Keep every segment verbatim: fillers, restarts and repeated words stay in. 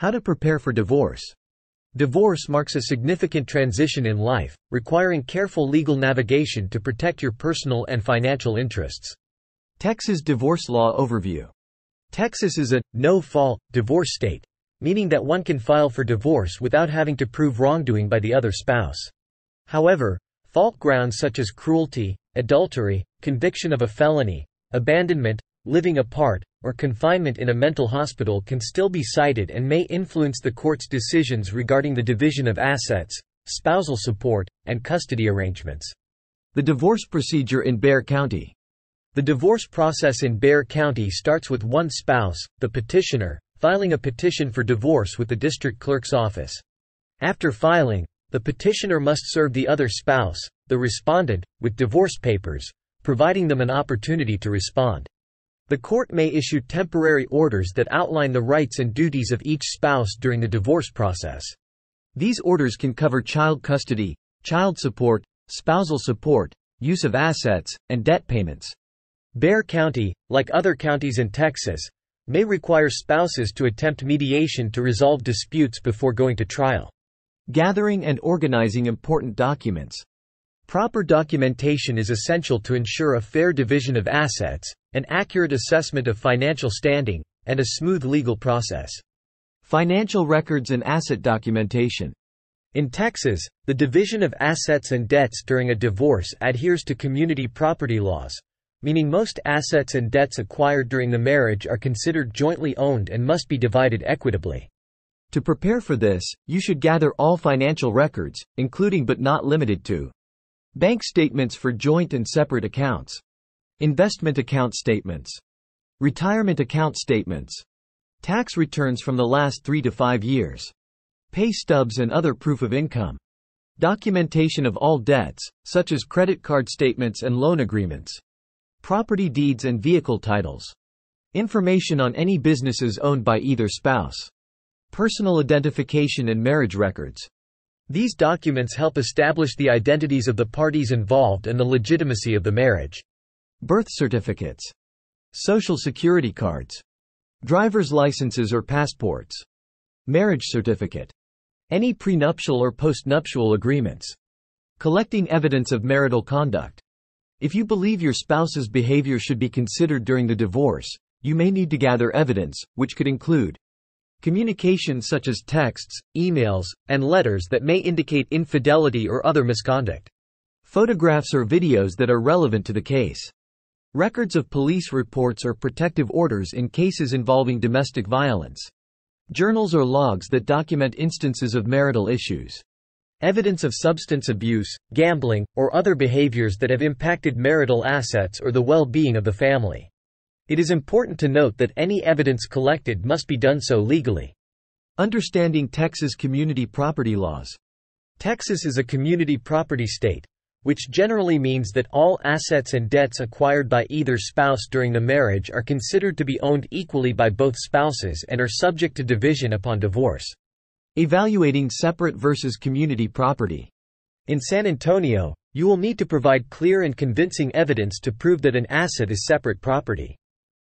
How to prepare for divorce. Divorce marks a significant transition in life, requiring careful legal navigation to protect your personal and financial interests. Texas divorce law overview. Texas is a no-fault divorce state, meaning that one can file for divorce without having to prove wrongdoing by the other spouse. However, fault grounds such as cruelty, adultery, conviction of a felony, abandonment, living apart, or confinement in a mental hospital can still be cited and may influence the court's decisions regarding the division of assets, spousal support, and custody arrangements. The divorce procedure in Bexar County. The divorce process in Bexar County starts with one spouse, the petitioner, filing a petition for divorce with the district clerk's office. After filing, the petitioner must serve the other spouse, the respondent, with divorce papers, providing them an opportunity to respond. The court may issue temporary orders that outline the rights and duties of each spouse during the divorce process. These orders can cover child custody, child support, spousal support, use of assets, and debt payments. Bexar County, like other counties in Texas, may require spouses to attempt mediation to resolve disputes before going to trial. Gathering and organizing important documents. Proper documentation is essential to ensure a fair division of assets, an accurate assessment of financial standing, and a smooth legal process. Financial records and asset documentation. In Texas, the division of assets and debts during a divorce adheres to community property laws, meaning most assets and debts acquired during the marriage are considered jointly owned and must be divided equitably. To prepare for this, you should gather all financial records, including but not limited to bank statements for joint and separate accounts, investment account statements, retirement account statements, tax returns from the last three to five years, pay stubs and other proof of income, documentation of all debts, such as credit card statements and loan agreements, property deeds and vehicle titles, information on any businesses owned by either spouse, personal identification and marriage records. These documents help establish the identities of the parties involved and the legitimacy of the marriage. Birth certificates, social security cards, driver's licenses or passports, marriage certificate, any prenuptial or postnuptial agreements, collecting evidence of marital conduct. If you believe your spouse's behavior should be considered during the divorce, you may need to gather evidence, which could include communications such as texts, emails, and letters that may indicate infidelity or other misconduct. Photographs or videos that are relevant to the case. Records of police reports or protective orders in cases involving domestic violence. Journals or logs that document instances of marital issues. Evidence of substance abuse, gambling, or other behaviors that have impacted marital assets or the well-being of the family. It is important to note that any evidence collected must be done so legally. Understanding Texas community property laws. Texas is a community property state, which generally means that all assets and debts acquired by either spouse during the marriage are considered to be owned equally by both spouses and are subject to division upon divorce. Evaluating separate versus community property. In San Antonio, you will need to provide clear and convincing evidence to prove that an asset is separate property.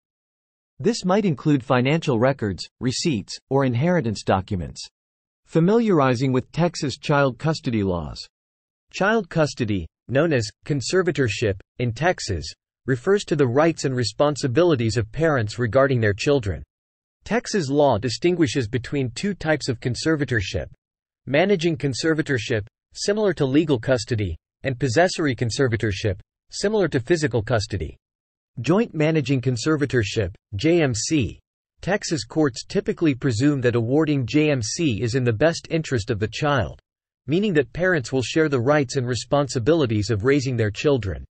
This might include financial records, receipts, or inheritance documents. Familiarizing with Texas child custody laws. Child custody, known as conservatorship, in Texas, refers to the rights and responsibilities of parents regarding their children. Texas law distinguishes between two types of conservatorship: managing conservatorship, similar to legal custody, and possessory conservatorship, similar to physical custody. Joint managing conservatorship, J M C. Texas courts typically presume that awarding J M C is in the best interest of the child, meaning that parents will share the rights and responsibilities of raising their children.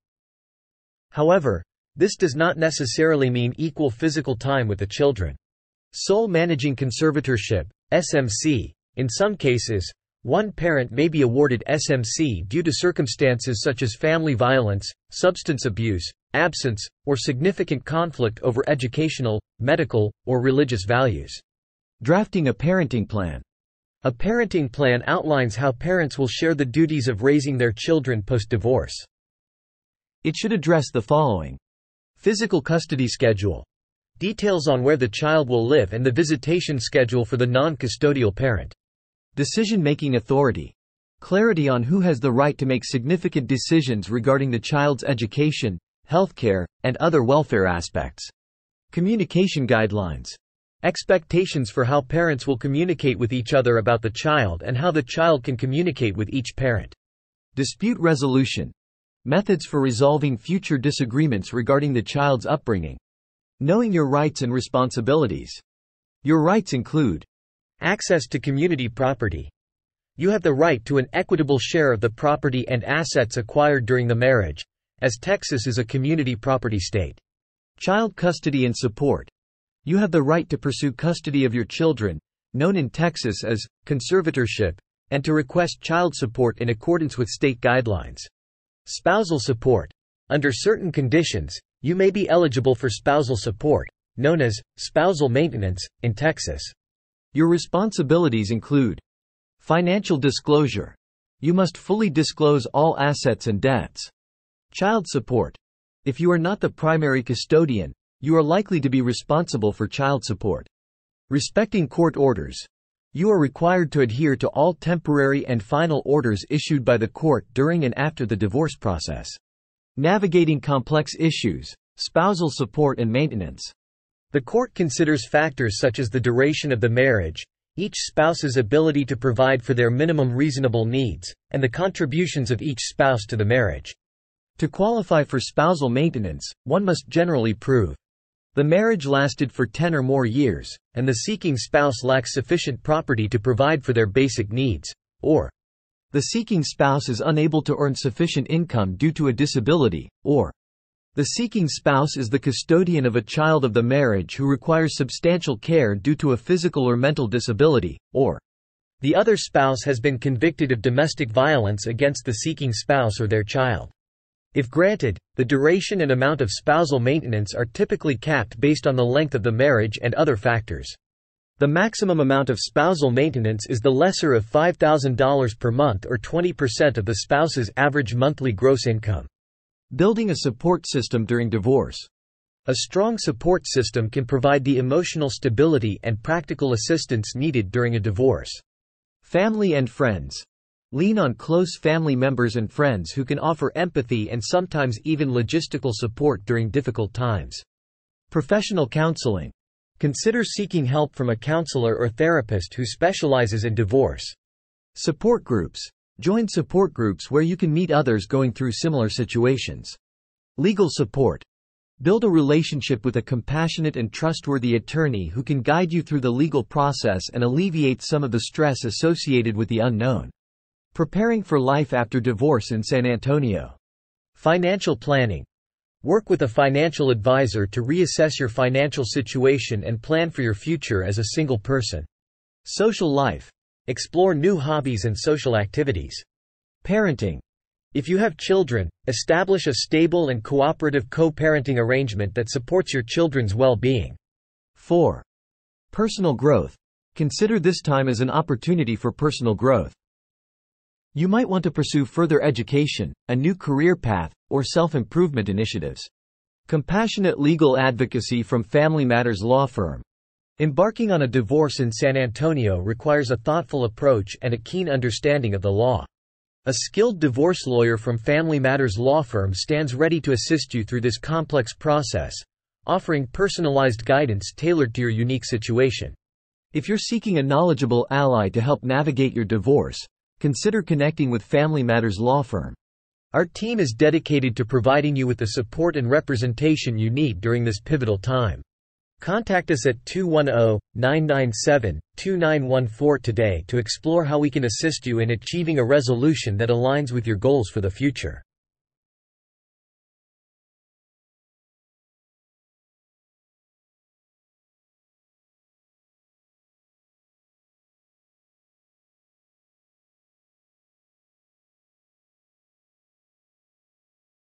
However, this does not necessarily mean equal physical time with the children. Sole managing conservatorship, S M C. In some cases, one parent may be awarded S M C due to circumstances such as family violence, substance abuse, absence, or significant conflict over educational, medical, or religious values. Drafting a parenting plan. A parenting plan outlines how parents will share the duties of raising their children post-divorce. It should address the following. Physical custody schedule. Details on where the child will live and the visitation schedule for the non-custodial parent. Decision-making authority. Clarity on who has the right to make significant decisions regarding the child's education, healthcare, and other welfare aspects. Communication guidelines. Expectations for how parents will communicate with each other about the child and how the child can communicate with each parent. Dispute resolution. Methods for resolving future disagreements regarding the child's upbringing. Knowing your rights and responsibilities. Your rights include access to community property. You have the right to an equitable share of the property and assets acquired during the marriage, as Texas is a community property state. Child custody and support. You have the right to pursue custody of your children, known in Texas as conservatorship, and to request child support in accordance with state guidelines. Spousal support. Under certain conditions, you may be eligible for spousal support, known as spousal maintenance, in Texas. Your responsibilities include financial disclosure. You must fully disclose all assets and debts. Child support. If you are not the primary custodian, you are likely to be responsible for child support. Respecting court orders. You are required to adhere to all temporary and final orders issued by the court during and after the divorce process. Navigating complex issues, spousal support and maintenance. The court considers factors such as the duration of the marriage, each spouse's ability to provide for their minimum reasonable needs, and the contributions of each spouse to the marriage. To qualify for spousal maintenance, one must generally prove the marriage lasted for ten or more years, and the seeking spouse lacks sufficient property to provide for their basic needs, or the seeking spouse is unable to earn sufficient income due to a disability, or the seeking spouse is the custodian of a child of the marriage who requires substantial care due to a physical or mental disability, or the other spouse has been convicted of domestic violence against the seeking spouse or their child. If granted, the duration and amount of spousal maintenance are typically capped based on the length of the marriage and other factors. The maximum amount of spousal maintenance is the lesser of five thousand dollars per month or twenty percent of the spouse's average monthly gross income. Building a support system during divorce. A strong support system can provide the emotional stability and practical assistance needed during a divorce. Family and friends. Lean on close family members and friends who can offer empathy and sometimes even logistical support during difficult times. Professional counseling. Consider seeking help from a counselor or therapist who specializes in divorce. Support groups. Join support groups where you can meet others going through similar situations. Legal support. Build a relationship with a compassionate and trustworthy attorney who can guide you through the legal process and alleviate some of the stress associated with the unknown. Preparing for life after divorce in San Antonio. Financial planning. Work with a financial advisor to reassess your financial situation and plan for your future as a single person. Social life. Explore new hobbies and social activities. Parenting. If you have children, establish a stable and cooperative co-parenting arrangement that supports your children's well-being. four. Personal growth. Consider this time as an opportunity for personal growth. You might want to pursue further education, a new career path, or self-improvement initiatives. Compassionate legal advocacy from Family Matters Law Firm. Embarking on a divorce in San Antonio requires a thoughtful approach and a keen understanding of the law. A skilled divorce lawyer from Family Matters Law Firm stands ready to assist you through this complex process, offering personalized guidance tailored to your unique situation. If you're seeking a knowledgeable ally to help navigate your divorce, consider connecting with Family Matters Law Firm. Our team is dedicated to providing you with the support and representation you need during this pivotal time. Contact us at two one zero, nine nine seven, two nine one four today to explore how we can assist you in achieving a resolution that aligns with your goals for the future.